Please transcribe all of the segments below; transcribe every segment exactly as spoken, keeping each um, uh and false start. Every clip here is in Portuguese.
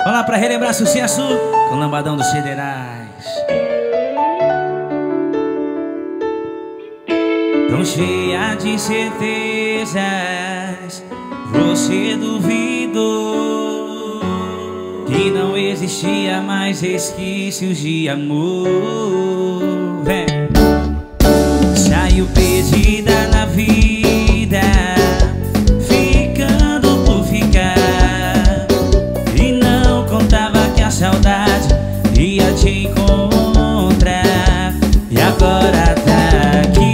Vamos lá pra relembrar sucesso com o Lambadão dos Federais. Tão cheia de certezas, você duvidou que não existia mais resquícios de amor. Vem. Saiu perdida na vida, ficando por ficar, e não contava que a saudade ia te encontrar. E agora tá aqui,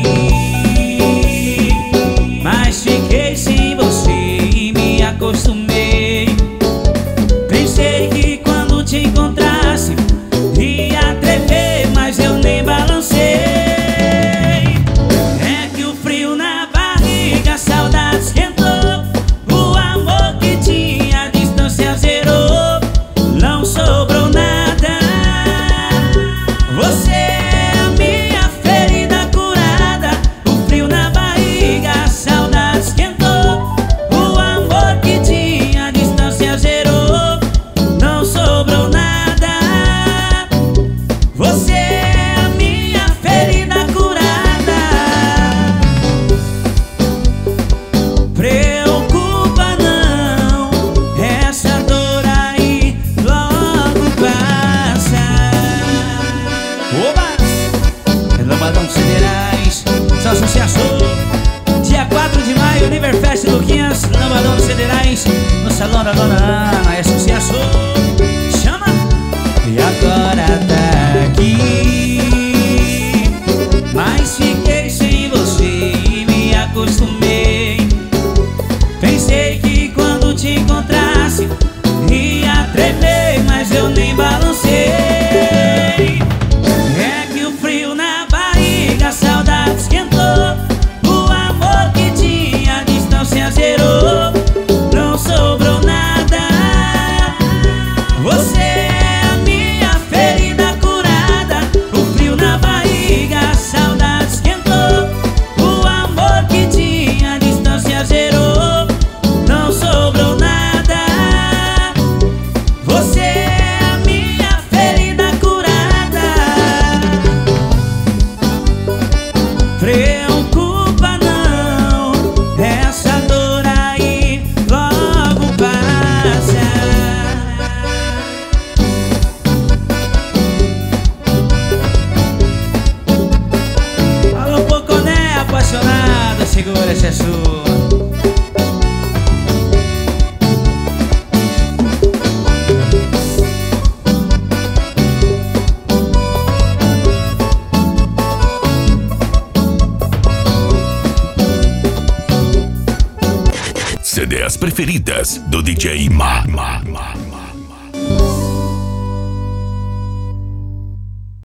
mas fiquei sem você e me acostumei. Pensei que quando te encontrasse ia tremer, mas eu nem balancei. É que o frio na barriga, a saudade esquentou, o amor que tinha, a distância zerou, não sobrou nada. Você é a minha ferida curada. O frio na barriga, a saudade esquentou, o amor que tinha, a distância zerou, não sobrou nada. Você é a minha ferida curada. Preocupa não, essa dor aí logo passa. Oba! Lambadão dos Federais, só sucesso. Dia quatro de maio, Univerfest Luquinhas, Lambadão dos Federais, no Salão da Dona Ana. É sucesso. Chama! E agora tá aqui, mas fiquei sem você e me acostumei. Pensei que quando te encontrasse ia tremer, mas eu nem balancei. É que o frio na barriga, a saudade esquentou, o amor que tinha, a distância zerou, não sobrou nada. Você é a minha ferida curada. O frio na barriga, a saudade esquentou, o amor que tinha, a distância zerou, não sobrou nada. Você é a minha ferida curada. Preocupa não, essa dor aí logo passa. Alô, Poconé, apaixonada, segura essa sua. C Ds preferidas do D J Ma. Ma, Ma, Ma.